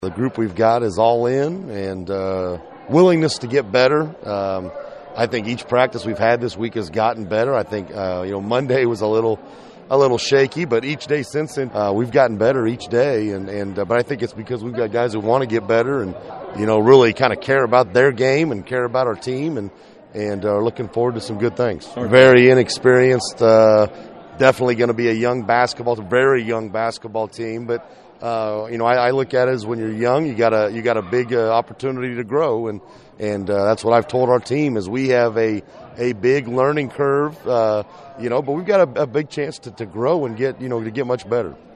The group we've got is all in and willingness to get better. I think each practice we've had this week has gotten better. I think Monday was a little shaky, but each day since then we've gotten better each day. But I think it's because we've got guys who want to get better and really kind of care about their game and care about our team and are looking forward to some good things. Very inexperienced. Definitely going to be a very young basketball team, but I look at it as when you're young, you got a big opportunity to grow, and that's what I've told our team is we have a big learning curve, but we've got a big chance to grow and get much better.